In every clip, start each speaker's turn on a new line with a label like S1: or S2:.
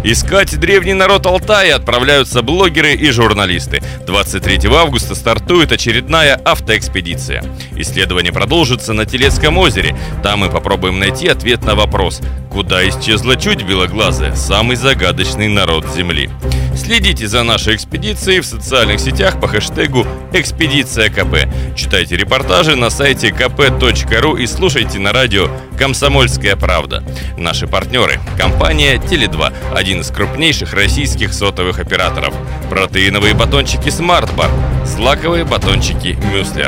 S1: Искать древний народ Алтая отправляются блогеры и журналисты. 23 августа стартует очередная автоэкспедиция. Исследование продолжится на Телецком озере. Там мы попробуем найти ответ на вопрос: куда исчезла чуть белоглазая, самый загадочный народ Земли? Следите за нашей экспедицией в социальных сетях по хэштегу «Экспедиция КП». Читайте репортажи на сайте kp.ru и слушайте на радио «Комсомольская правда». Наши партнеры – компания Теле2, один из крупнейших российских сотовых операторов. Протеиновые батончики Smart Bar, злаковые батончики Мюслер.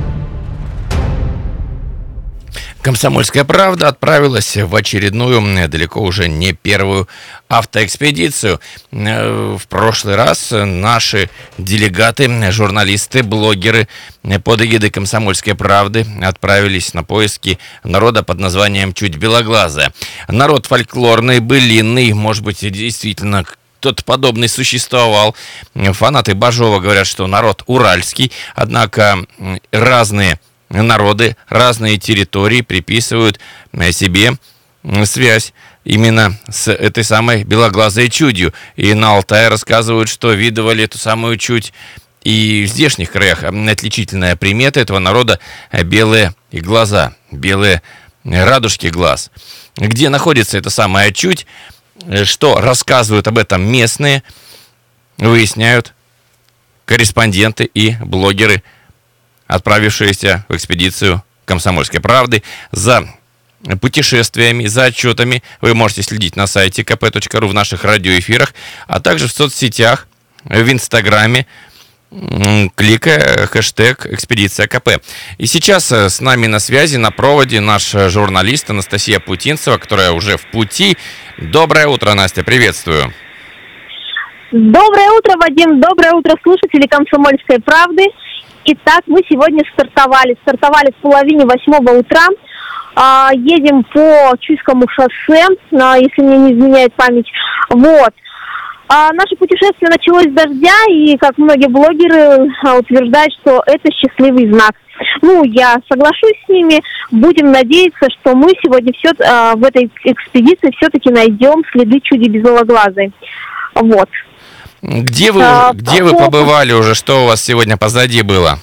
S1: «Комсомольская правда» отправилась в очередную, далеко уже не первую автоэкспедицию. В прошлый раз наши делегаты, журналисты, блогеры под эгидой «Комсомольской правды» отправились на поиски народа под названием «Чуть белоглазая». Народ фольклорный, былинный, может быть, действительно кто-то подобный существовал. Фанаты Бажова говорят, что народ уральский, однако разные народы, разные территории приписывают себе связь именно с этой самой белоглазой чудью. И на Алтае рассказывают, что видывали эту самую чудь и в здешних краях. Отличительная примета этого народа – белые глаза, белые радужки глаз. Где находится эта самая чудь, что рассказывают об этом местные, выясняют корреспонденты и блогеры, отправившиеся в экспедицию «Комсомольской правды». За путешествиями, за отчетами вы можете следить на сайте kp.ru, в наших радиоэфирах, а также в соцсетях, в Инстаграме, кликая хэштег «Экспедиция КП». И сейчас с нами на связи, на проводе, наш журналист Анастасия Путинцева, которая уже в пути. Доброе утро, Настя, приветствую.
S2: Доброе утро, Вадим, доброе утро, слушатели «Комсомольской правды». Итак, мы сегодня стартовали в половине 8 утра. Едем по Чуйскому шоссе, если мне не изменяет память. Вот. Наше путешествие началось с дождя, и, как многие блогеры утверждают, что это счастливый знак. Ну, я соглашусь с ними. Будем надеяться, что мы сегодня в этой экспедиции все-таки найдем следы чуди белоглазой. Вот.
S1: Где вы побывали уже? Что у вас сегодня позади было?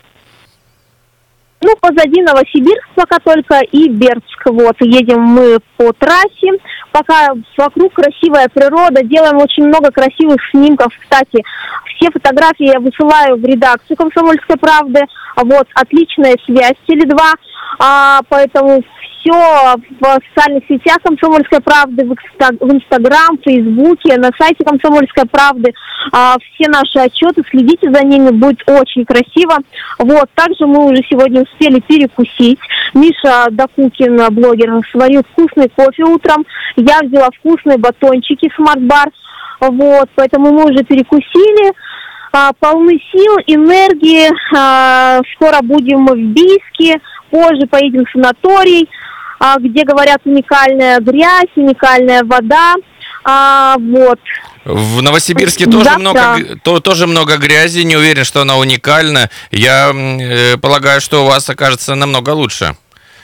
S2: Ну, позади Новосибирск пока только и Бердск. Вот, едем мы по трассе. Пока вокруг красивая природа. Делаем очень много красивых снимков. Кстати, все фотографии я высылаю в редакцию «Комсомольской правды». Вот, отличная связь Теле2. Поэтому все в социальных сетях «Комсомольской правды», в Инстаграм, в Фейсбуке, на сайте «Комсомольской правды». Все наши отчеты, следите за ними, будет очень красиво. Вот, также мы уже сегодня успели перекусить. Миша Докукин, блогер, сварил вкусный кофе утром. Я взяла вкусные батончики Smart Bar. Вот, поэтому мы уже перекусили. Полны сил, энергии. Скоро будем в Бийске, позже поедем в санаторий, где, говорят, уникальная грязь, уникальная вода. Вот.
S1: В Новосибирске тоже много грязи, не уверен, что она уникальна. Я полагаю, что у вас окажется намного лучше.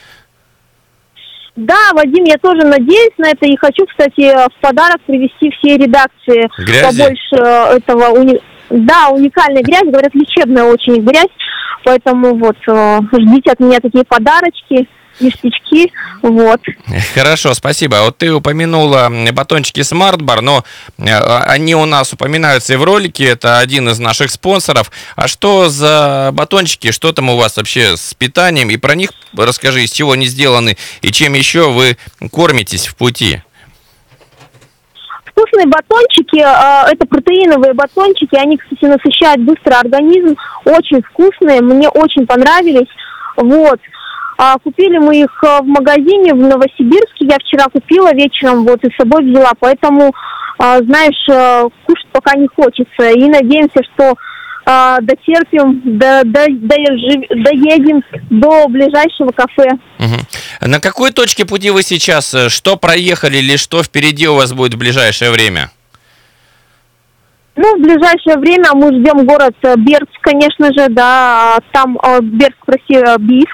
S2: Да, Вадим, я тоже надеюсь на это и хочу, кстати, в подарок привезти всей редакции побольше этого уникальной грязи. Говорят, лечебная очень грязь, поэтому вот ждите от меня такие подарочки, ништячки, вот.
S1: Хорошо, спасибо. Вот ты упомянула батончики Smart Bar, но они у нас упоминаются и в ролике, это один из наших спонсоров. А что за батончики, что там у вас вообще с питанием? И про них расскажи, из чего они сделаны и чем еще вы кормитесь в пути.
S2: Вкусные батончики, это протеиновые батончики, они, кстати, насыщают быстро организм, очень вкусные, мне очень понравились, вот. Купили мы их в магазине в Новосибирске, я вчера купила вечером, вот, и с собой взяла, поэтому, знаешь, кушать пока не хочется, и надеемся, что дотерпим, доедем до ближайшего кафе.
S1: Угу. На какой точке пути вы сейчас? Что проехали или что впереди у вас будет в ближайшее время?
S2: Ну, в ближайшее время мы ждем город Бердск, конечно же, да, там Бердск, Бийск.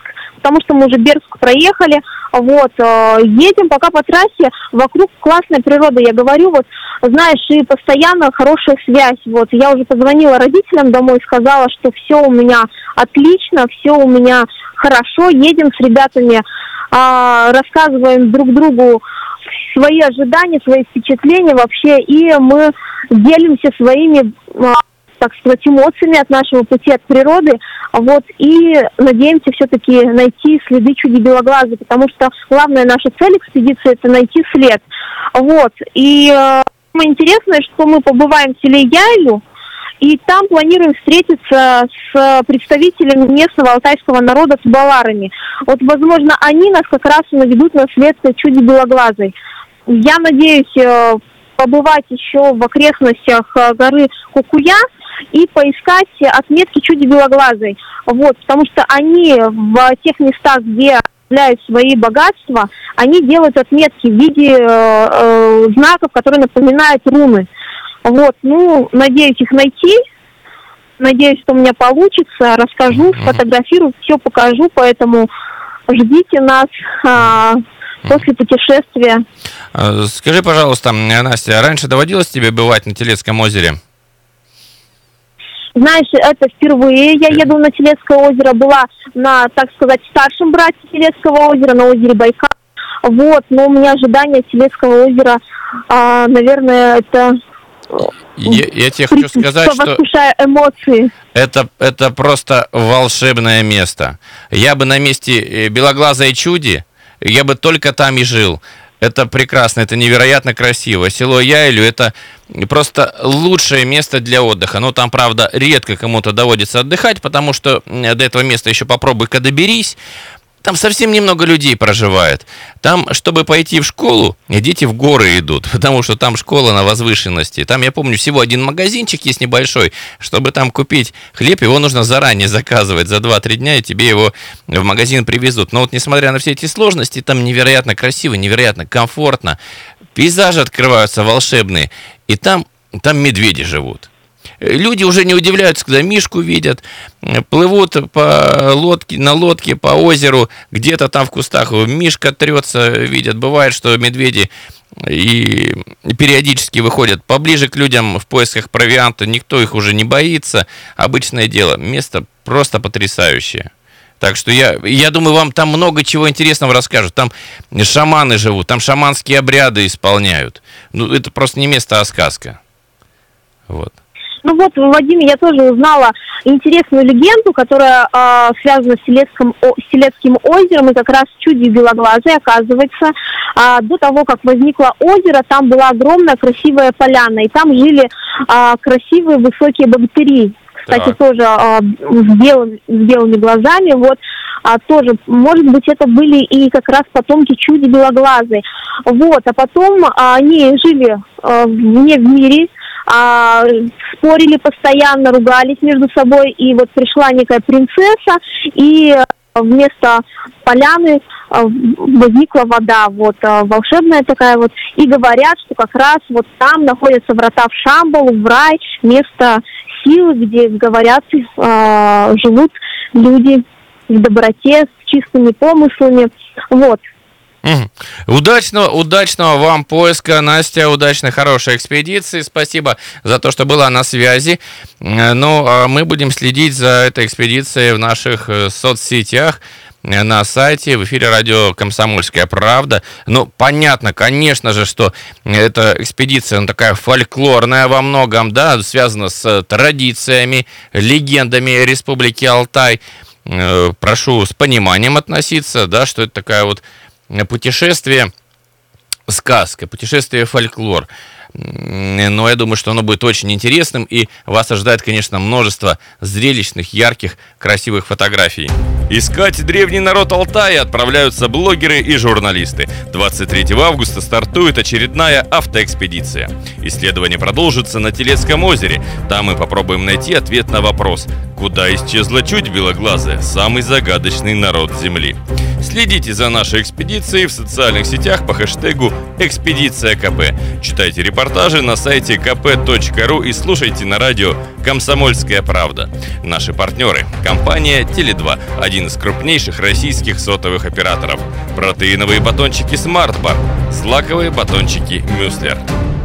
S2: потому что мы уже Бердск проехали, вот, едем пока по трассе, вокруг классная природа, я говорю, вот, знаешь, и постоянно хорошая связь, вот, я уже позвонила родителям домой, сказала, что все у меня отлично, все у меня хорошо, едем с ребятами, рассказываем друг другу свои ожидания, свои впечатления вообще, и мы делимся своими, так сказать, эмоциями от нашего пути, от природы, вот, и надеемся все-таки найти следы чуди белоглазой, потому что главная наша цель экспедиции – это найти след, вот, и самое интересное, что мы побываем в селе Яйлю, и там планируем встретиться с представителями местного алтайского народа, с баларами. Вот, возможно, они нас как раз наведут на след чуди белоглазой. Я надеюсь побывать еще в окрестностях горы Кукуя и поискать отметки чуди белоглазой. Вот, потому что они в тех местах, где оставляют свои богатства, они делают отметки в виде знаков, которые напоминают руны. Вот, ну, надеюсь их найти, надеюсь, что у меня получится, расскажу, сфотографирую, все покажу, поэтому ждите нас после путешествия.
S1: Скажи, пожалуйста, Настя, раньше доводилось тебе бывать на Телецком озере?
S2: Знаешь, это впервые я еду на Телецкое озеро, была на, так сказать, старшем брате Телецкого озера, на озере Байкал. Вот, но у меня ожидания Телецкого озера, наверное, это...
S1: Я тебе хочу сказать, что
S2: эмоции.
S1: Это просто волшебное место. Я бы на месте белоглазой чуди, я бы только там и жил. Это прекрасно, это невероятно красиво. Село Яйлю – это просто лучшее место для отдыха. Но там, правда, редко кому-то доводится отдыхать, потому что до этого места еще попробуй-ка доберись. Там совсем немного людей проживает. Там, чтобы пойти в школу, дети в горы идут, потому что там школа на возвышенности. Там, я помню, всего один магазинчик есть небольшой. Чтобы там купить хлеб, его нужно заранее заказывать. За 2-3 дня и тебе его в магазин привезут. Но вот несмотря на все эти сложности, там невероятно красиво, невероятно комфортно. Пейзажи открываются волшебные. И там медведи живут. Люди уже не удивляются, когда мишку видят, плывут на лодке по озеру, где-то там в кустах мишка трется, видят. Бывает, что медведи и периодически выходят поближе к людям в поисках провианта, никто их уже не боится, обычное дело. Место просто потрясающее. Так что я думаю, вам там много чего интересного расскажут. Там шаманы живут, там шаманские обряды исполняют. Ну, это просто не место, а сказка. Вот.
S2: Ну вот, Вадим, я тоже узнала интересную легенду, которая связана с Телецким озером и как раз с чудью белоглазой, оказывается. До того, как возникло озеро, там была огромная красивая поляна, и там жили красивые высокие богатыри. Кстати, тоже с белыми глазами, вот. Тоже, может быть, это были и как раз потомки чуди белоглазой. Вот, а потом они жили вне в мире, спорили постоянно, ругались между собой, и вот пришла некая принцесса, и вместо поляны возникла вода, вот, волшебная такая вот, и говорят, что как раз вот там находятся врата в Шамбалу, в рай, место силы, где, говорят, живут люди в доброте, с чистыми помыслами, вот.
S1: Удачного вам поиска, Настя, удачной, хорошей экспедиции. Спасибо за то, что была на связи. Ну, а мы будем следить за этой экспедицией в наших соцсетях, на сайте, в эфире радио «Комсомольская правда». Ну, понятно, конечно же, что эта экспедиция, она такая фольклорная во многом, да, связана с традициями, легендами Республики Алтай. Прошу с пониманием относиться, да, что это такая вот путешествие, сказка, путешествие фольклор. Но я думаю, что оно будет очень интересным, и вас ожидает, конечно, множество зрелищных, ярких, красивых фотографий. Искать древний народ Алтая отправляются блогеры и журналисты. 23 августа стартует очередная автоэкспедиция. Исследование продолжится на Телецком озере. Там мы попробуем найти ответ на вопрос: куда исчезла чудь белоглазая, самый загадочный народ Земли. Следите за нашей экспедицией в социальных сетях по хэштегу «Экспедиция КП». Читайте репортажи репортажи на сайте kp.ru и слушайте на радио «Комсомольская правда». Наши партнеры – компания Теле2, один из крупнейших российских сотовых операторов. Протеиновые батончики «Смарт Бар», злаковые батончики «Мюслер».